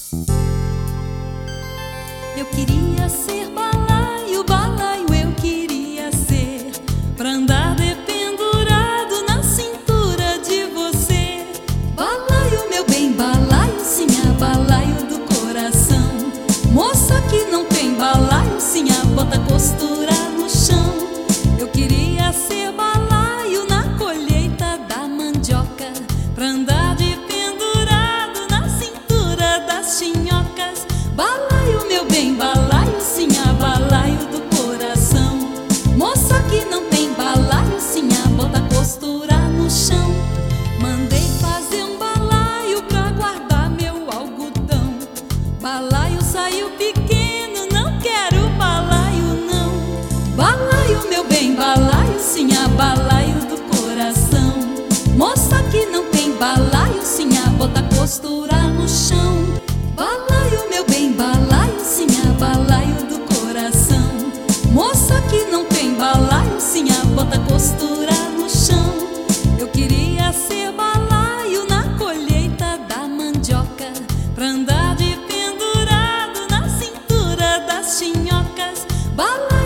Eu queria ser balaio, balaio eu queria ser, pra andar dependurado na cintura de você. Balaio, meu bem, balaio, sim, a balaio do coração. Moça que não tem balaio, sim, a bota costura no chão. Eu queria ser balaio na colheita da mandioca, pra andar dependurado na cintura das chinhocas. Balaio, meu bem, balaio, sim, a balaio do coração. Moça que não tem balaio, sim, a bota costura no chão. Mandei fazer um balaio pra guardar meu algodão. Balaio saiu pequeno, não quero balaio não. Balaio, meu bem, balaio, sim, a balaio do coração. Moça que não tem balaio, sim, a bota costura no chão. Balaio, meu bem, balaio, sim, a balaio do coração. Moça que não tem balaio, sim, a bota costura no chão. Eu queria ser balaio na colheita da mandioca, pra andar dependurado na cintura das chinhocas. Balaio,